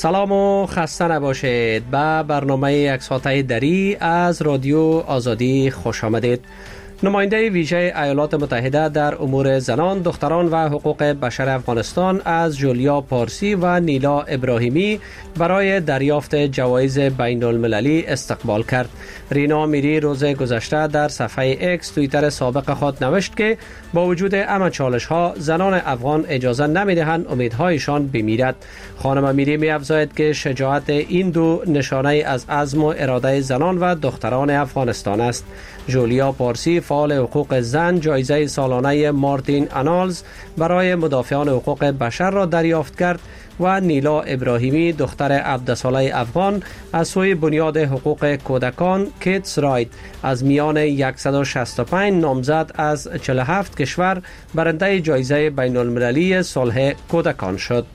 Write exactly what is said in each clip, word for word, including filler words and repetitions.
سلام و خسته نباشید. به برنامه یک ساعته دری از رادیو آزادی خوش آمدید. نماینده ویژه ایالات متحده در امور زنان، دختران و حقوق بشر افغانستان از جولیا پارسی و نیلا ابراهیمی برای دریافت جوایز بین المللی استقبال کرد. رینا میری روز گذشته در صفحه اکس توییتر سابق خود نوشت که با وجود همه چالش ها زنان افغان اجازه نمیدهند امیدهایشان بمیرد. خانم میری می افزاید که شجاعت این دو نشانه از عزم و اراده زنان و دختران افغانستان است. جولیا پارسی فعال حقوق زن جایزه سالانه مارتین آنالز برای مدافعان حقوق بشر را دریافت کرد و نیلا ابراهیمی دختر هفده ساله افغان از سوی بنیاد حقوق کودکان کیدز رایت از میان صد و شصت و پنج نامزد از چهل و هفت کشور برنده جایزه بین المللی صلح کودکان شد.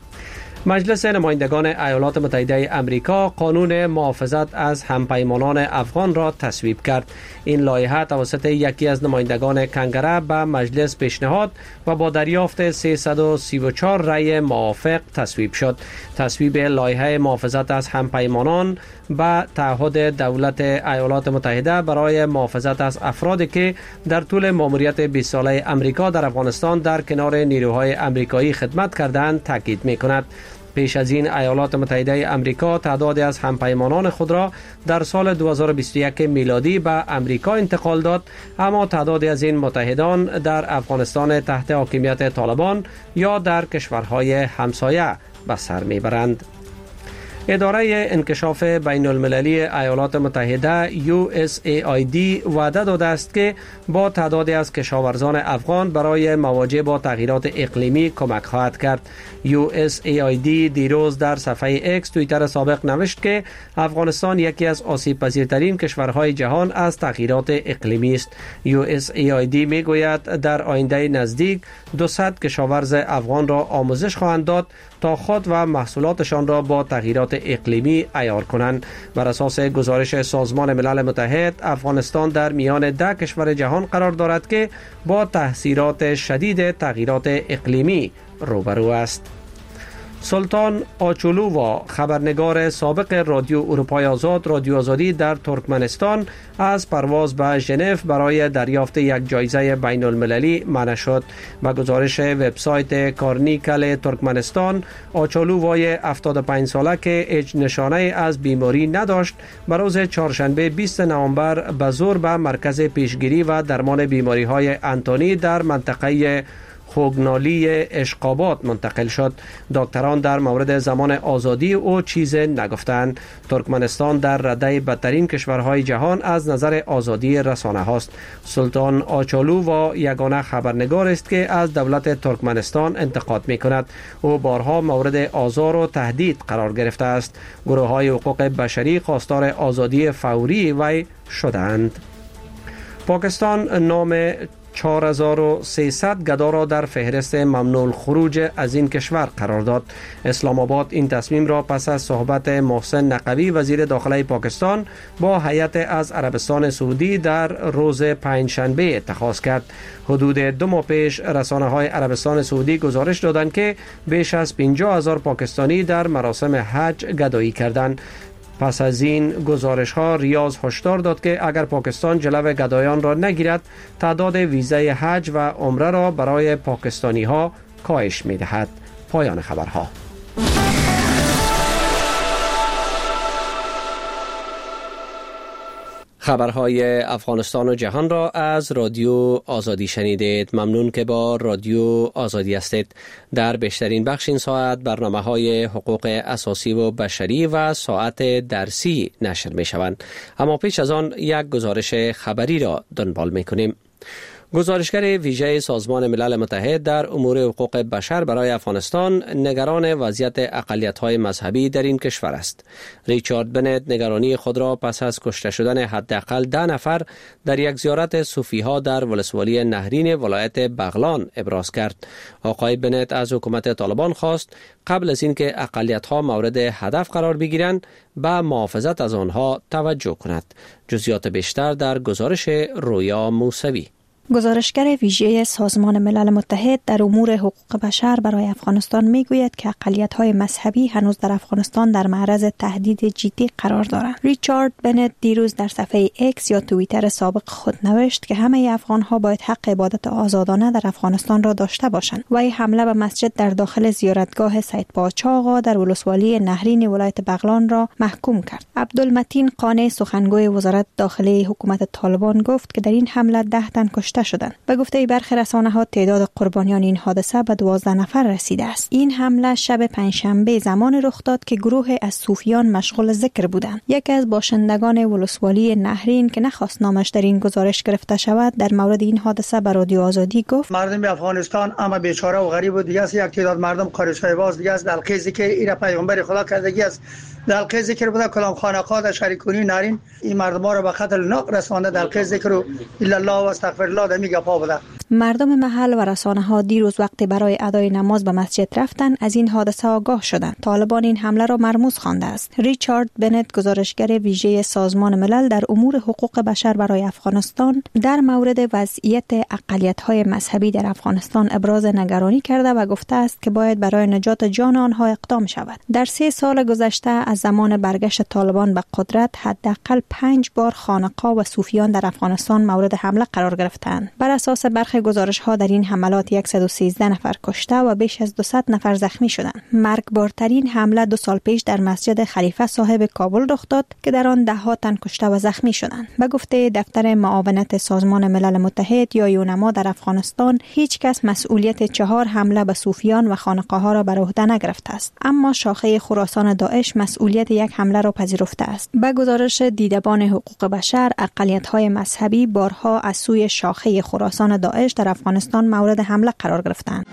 مجلس نمایندگان ایالات متحده امریکا قانون محافظت از همپیمانان افغان را تصویب کرد. این لایحه توسط یکی از نمایندگان کنگره به مجلس پیشنهاد و با دریافت سیصد و سی و چهار رأی موافق تصویب شد. تصویب لایحه محافظت از همپیمانان به تعهد دولت ایالات متحده برای محافظت از افرادی که در طول ماموریت بیست ساله امریکا در افغانستان در کنار نیروهای امریکایی خدمت کردند تاکید می‌کند. پیش از این ایالات متحده امریکا تعدادی از همپیمانان خود را در سال دو هزار و بیست و یک میلادی به امریکا انتقال داد، اما تعدادی از این متحدان در افغانستان تحت حاکمیت طالبان یا در کشورهای همسایه به سر میبرند. اداره انکشاف بین المللی ایالات متحده یو اس ای آی دی وعده داده است که با تعدادی از کشاورزان افغان برای مواجه با تغییرات اقلیمی کمک خواهد کرد. یو اس ای آی دی دیروز در صفحه اکس توییتر سابق نوشت که افغانستان یکی از آسیب پذیرترین کشورهای جهان از تغییرات اقلیمی است. یو اس ای آی دی می گوید در آینده نزدیک دویست کشاورز افغان را آموزش خواهند داد تا خود و محصولاتشان را با تغییرات اقلیمی عیار کنند. بر اساس گزارش سازمان ملل متحد، افغانستان در میان ده کشور جهان قرار دارد که با تاثیرات شدید تغییرات اقلیمی روبرو است. سلطان آچولووا، خبرنگار سابق رادیو اروپای آزاد رادیو آزادی در ترکمنستان، از پرواز به ژنو برای دریافت یک جایزه بین المللی منع شد. با گزارش وبسایت کارنیکل ترکمنستان، آچولووای هفتاد و پنج ساله که هیچ نشانه از بیماری نداشت، به روز چهارشنبه بیست نوامبر به زور به مرکز پیشگیری و درمان بیماری های انتونی در منطقه خوگنالی اشقابات منتقل شد. دکتران در مورد زمان آزادی او چیز نگفتند. ترکمنستان در رده بدترین کشورهای جهان از نظر آزادی رسانه هاست. سلطان آچولووا یگانه خبرنگار است که از دولت ترکمنستان انتقاد می کند. او بارها مورد آزار و تهدید قرار گرفته است. گروه های حقوق بشری خواستار آزادی فوری وی شدند. پاکستان نام چهار هزار و سیصد گدا را در فهرست ممنوع الخروج از این کشور قرار داد. اسلام آباد این تصمیم را پس از صحبت محسن نقوی وزیر داخله پاکستان با هیئت از عربستان سعودی در روز پنجشنبه اتخاذ کرد. حدود دو ماه پیش رسانه های عربستان سعودی گزارش دادند که بیش از پنجاه هزار پاکستانی در مراسم حج گدایی کردند. پس از این گزارش ها ریاض هشدار داد که اگر پاکستان جلو گدایان را نگیرد، تعداد ویزای حج و عمره را برای پاکستانی ها کاهش می دهد. پایان خبرها. خبرهای افغانستان و جهان را از رادیو آزادی شنیدید. ممنون که با رادیو آزادی هستید. در بیشترین بخش این ساعت برنامه های حقوق اساسی و بشری و ساعت درسی نشر می شوند. اما پیش از آن یک گزارش خبری را دنبال می کنیم. گزارشگر ویژه سازمان ملل متحد در امور حقوق بشر برای افغانستان نگران وضعیت اقلیت‌های مذهبی در این کشور است. ریچارد بنت نگرانی خود را پس از کشته شدن حداقل ده نفر در یک زیارت صوفی‌ها در ولسوالی نهرین ولایت بغلان ابراز کرد. آقای بنت از حکومت طالبان خواست قبل از اینکه اقلیت‌ها مورد هدف قرار بگیرند به محافظت از آنها توجه کند. جزئیات بیشتر در گزارش رویا موسوی. گزارشگر ویژه سازمان ملل متحد در امور حقوق بشر برای افغانستان میگوید که اقلیت‌های مذهبی هنوز در افغانستان در معرض تهدید جدی قرار دارند. ریچارد بنت دیروز در صفحه ایکس یا توییتر سابق خود نوشت که همه افغان‌ها باید حق عبادت آزادانه در افغانستان را داشته باشند. وی حمله به مسجد در داخل زیارتگاه سید پاچا آقا در ولسوالی نهرین ولایت بغلان را محکوم کرد. عبدالمتین قانع سخنگوی وزارت داخلی حکومت طالبان گفت که در این حمله ده تن کشته شدند. به گفته برخی رسانه‌ها تعداد قربانیان این حادثه به دوازده نفر رسیده است. این حمله شب پنجشنبه زمان رخ داد که گروه از صوفیان مشغول ذکر بودند. یکی از باشندگان ولسوالی نهرین که نخواست نامش در این گزارش گرفته شود در مورد این حادثه به رادیو آزادی گفت: مردم افغانستان اما بیچاره و غریب و دیگه است. یک تعداد مردم قاریچای باز دیگه است. دلقی ذکر ایرا پیغمبر خدا کردگی است. دلقی ذکر بوده کلام خانقاه در شریکونی نهرین این مردم ها را به قتل ناق رسانده. دلقی ذکر و الا الله و استغفر الله در میگه پا بوده. مردم محل و رسانه‌ها دیروز وقتی برای ادای نماز به مسجد رفتن از این حادثه آگاه شدند. طالبان این حمله را مرموز خوانده است. ریچارد بنت گزارشگر ویژه سازمان ملل در امور حقوق بشر برای افغانستان در مورد وضعیت اقلیت‌های مذهبی در افغانستان ابراز نگرانی کرده و گفته است که باید برای نجات جان آنها اقدام شود. در سه سال گذشته از زمان برگشت طالبان به قدرت حداقل پنج بار خانقاه و صوفیان در افغانستان مورد حمله قرار گرفتند. بر اساس برخی گزارش‌ها در این حملات صد و سیزده نفر کشته و بیش از دویست نفر زخمی شدند. مرگبارترین حمله دو سال پیش در مسجد خلیفه صاحب کابل رخ داد که در آن ده ها تن کشته و زخمی شدند. به گفته دفتر معاونت سازمان ملل متحد یا یونما در افغانستان هیچ کس مسئولیت چهار حمله به صوفیان و خانقاه‌ها را بر عهده نگرفته است، اما شاخه خراسان داعش مسئولیت یک حمله را پذیرفته است. به گزارش دیدبان حقوق بشر، اقلیت‌های مذهبی بارها از سوی شاخه خراسان داعش در افغانستان مورد حمله قرار گرفتند.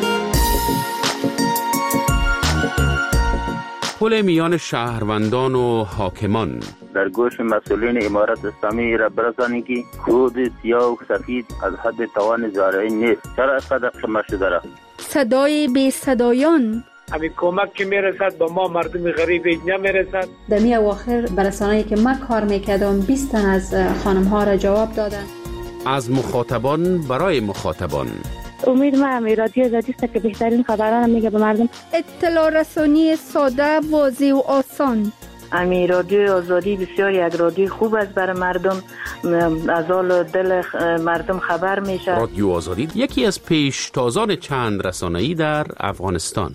پل میان شهروندان و حاکمان در گوش مسئولین امارت اسلامی را برسانید که کود سیاه و سفید از حد توان زارعی نیست. چرا اینقدر شما شده را؟ صدای بی صدایان همین کمک که میرسد با ما مردم غریب نمیرسد. در می اواخر برسانه‌ای که من کار میکردم بیست تن از خانم ها را جواب دادن. از مخاطبان برای مخاطبان. امید ما امی رادیو آزادی است که بهترین خبران میگه به مردم. اطلاع رسانی ساده، واضح و آسان. امی رادیو آزادی بسیار یک رادیو خوب است برای مردم، از حال دل مردم خبر میشه. رادیو آزادی یکی از پیشتازان چند رسانه‌ای در افغانستان.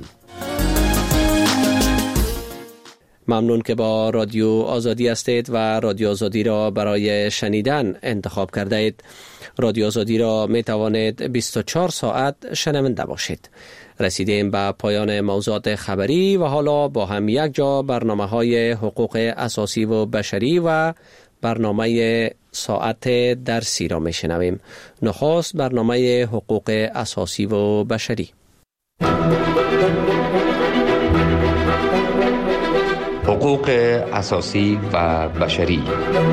ممنون که با رادیو آزادی هستید و رادیو آزادی را برای شنیدن انتخاب کرده اید. رادیو آزادی را می توانید بیست و چهار ساعت شنونده باشید. رسیدیم به پایان موضوعات خبری و حالا با هم یک جا برنامه های حقوق اساسی و بشری و برنامه ساعت درسی را می شنویم. نخست برنامه حقوق اساسی و بشری. حقوق اساسی و بشری.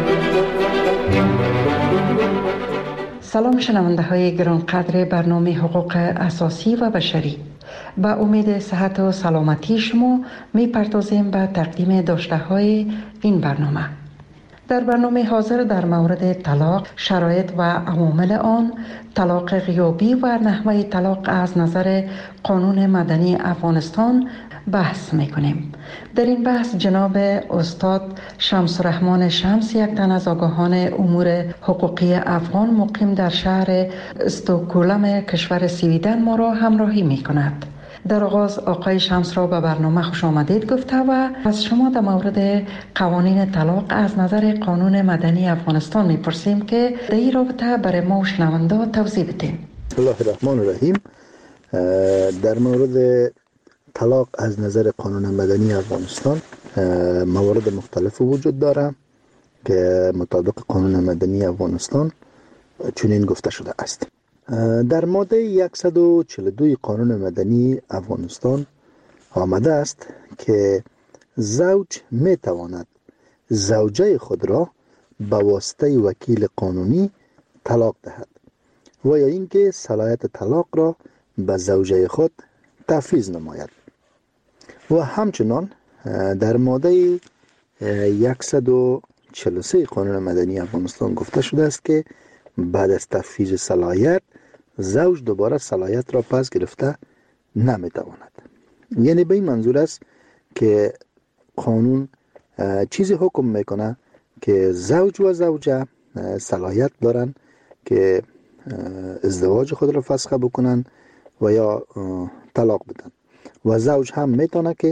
سلام شنونده های گرانقدر برنامه حقوق اساسی و بشری. با امید صحت و سلامتی شما می پردازیم به تقدیم داشته های این برنامه. در برنامه حاضر در مورد طلاق، شرایط و عوامل آن، طلاق غیابی و نحوه طلاق از نظر قانون مدنی افغانستان بحث میکنیم. در این بحث جناب استاد شمس الرحمن شمس، یک تن از آگاهان امور حقوقی افغان مقیم در شهر استکهلم کشور سویدن ما را همراهی میکند. در آغاز آقای شمس را به برنامه خوش آمدید گفته و از شما در مورد قوانین طلاق از نظر قانون مدنی افغانستان میپرسیم که در این رابطه برای ما شنونده توضیح بدین. بسم الله الرحمن الرحیم. در مورد طلاق از نظر قانون مدنی افغانستان موارد مختلف وجود داره که مطابق قانون مدنی افغانستان چنین گفته شده است. در ماده صد و چهل و دو قانون مدنی افغانستان آمده است که زوج می تواند زوجه خود را به واسطه وکیل قانونی طلاق دهد و یا اینکه صلاحیت طلاق را به زوجه خود تفویض نماید. و همچنان در ماده صد و چهل و سه قانون مدنی افغانستان گفته شده است که بعد از تفویض صلاحیت زوج دوباره صلاحیت را پس گرفته نمیتواند. یعنی به این منظور است که قانون چیزی حکم میکنه که زوج و زوجه صلاحیت دارن که ازدواج خود را فسخ بکنن و یا طلاق بدن و زوج هم میتونه که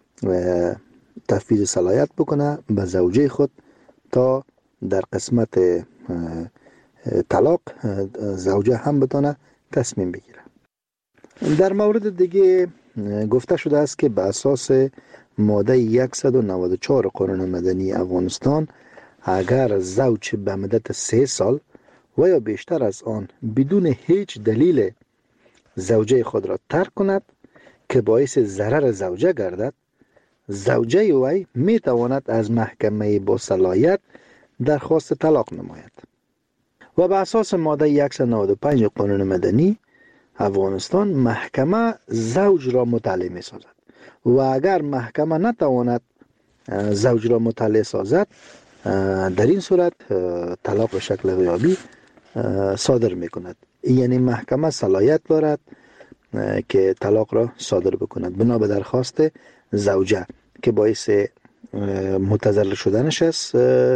تفویض صلاحیت بکنه به زوجه خود تا در قسمت طلاق زوجه هم بتونه تصمیم بگیره. در مورد دیگه گفته شده است که به اساس ماده صد و نود و چهار قانون مدنی افغانستان اگر زوج به مدت سه سال و یا بیشتر از آن بدون هیچ دلیل زوجه خود را ترک کند که باعث ضرر زوجه گردد، زوجه وی می تواند از محکمه با صلاحیت درخواست طلاق نماید. و به اساس ماده صد و نود و پنج قانون مدنی افغانستان محکمه زوج را مطلع می سازد و اگر محکمه نتواند زوج را مطلع سازد در این صورت طلاق به شکل غیابی صادر می کند. یعنی محکمه صلاحیت دارد که طلاق را صادر بکند بنا به درخواست زوجه که باعث متضرر شدنش است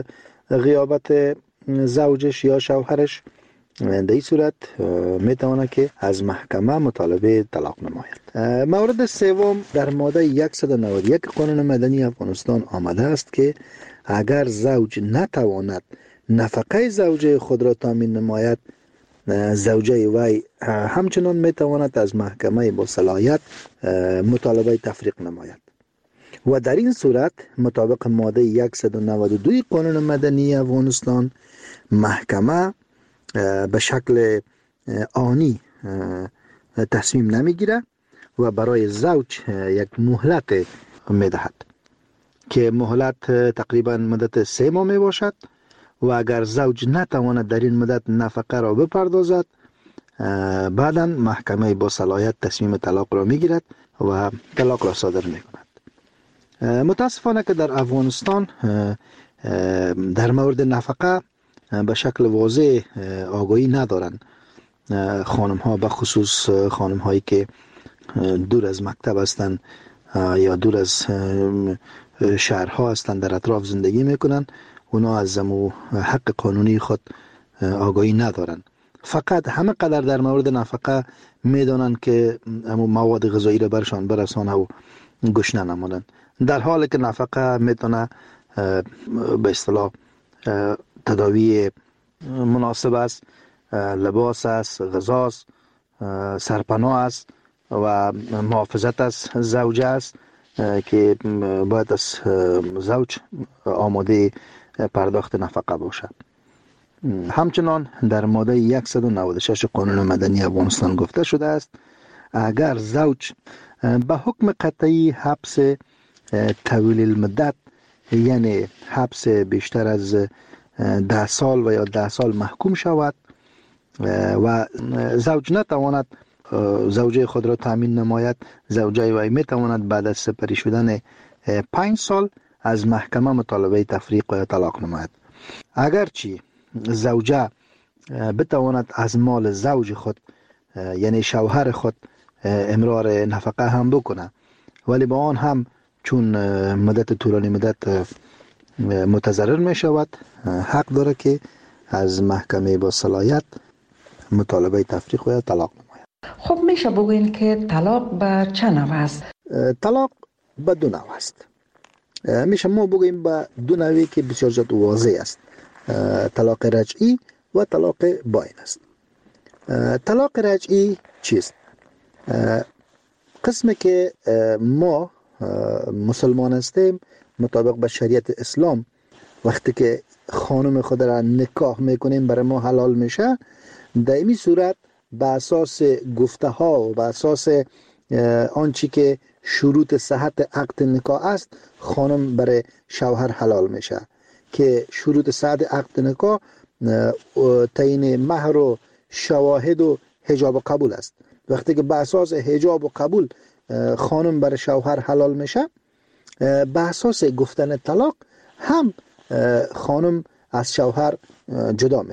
غیابت زوجش یا شوهرش. در این صورت می تواند که از محکمه مطالبه طلاق نماید. مورد سوم در ماده صد و نود و یک قانون مدنی افغانستان آمده است که اگر زوج نتواند نفقه زوجه خود را تامین نماید، زوجه وی همچنان می تواند از محکمه با صلاحیت مطالبه تفریق نماید و در این صورت مطابق ماده صد و نود و دو قانون مدنی افغانستان محکمه به شکل آنی تصمیم نمیگیره و برای زوج یک مهلت می دهد که مهلت تقریبا مدت سه ماه می باشد و اگر زوج نتواند در این مدت نفقه را بپردازد بعدا محکمه با صلاحیت تصمیم طلاق را می گیرد و طلاق را صادر می کند. متاسفانه که در افغانستان در مورد نفقه به شکل واضح آگاهی ندارند خانم ها، به خصوص خانم هایی که دور از مکتب هستند یا دور از شهرها هستند در اطراف زندگی میکنند. اونا از امو حق قانونی خود آگاهی ندارند، فقط همه قدر در مورد نفقه میدانند که امو مواد غذایی را برشان برسانه و گشنه نمانند، در حالی که نفقه میتونه به اصطلاح تداوی مناسب است، لباس است، غذا است، سرپناه است و محافظت از زوجه است که باید از زوج آماده پرداخت نفقه باشد. همچنان در ماده صد و نود و شش قانون مدنی افغانستان گفته شده است اگر زوج به حکم قطعی حبس طویل المدت یعنی حبس بیشتر از ده سال و یا ده سال محکوم شود و زوج نتواند زوجه خود را تامین نماید، زوجه وی می تواند بعد از سپری شدن پنج سال از محکمه مطالبه تفریق و یا طلاق نماید. اگرچه زوجه بتواند از مال زوج خود یعنی شوهر خود امرار نفقه هم بکنه، ولی با آن هم چون مدت طولانی مدت متضرر می شود حق داره که از محکمه با صلاحیت مطالبه تفریق و یا طلاق نماید. خب میشه بگوین که طلاق به چه نوع است؟ طلاق به دو نوع است. میشه ما بگوییم به دو نوعی که بسیار زیاد واضح است، طلاق رجعی و طلاق باین است. طلاق رجعی چیست؟ قسمی که ما مسلمان هستیم مطابق به شریعت اسلام وقتی که خانم خود را نکاح میکنیم برای ما حلال میشه، در این صورت به اساس گفته ها و به اساس آنچه که شروط صحت عقد نکاح است خانم برای شوهر حلال میشه که شروط صحت عقد نکاح تعیین مهر و شواهد و حجاب و قبول است. وقتی که به اساس حجاب و قبول خانم برای شوهر حلال میشه، به اساس گفتن طلاق هم خانم از شوهر جدا میشه.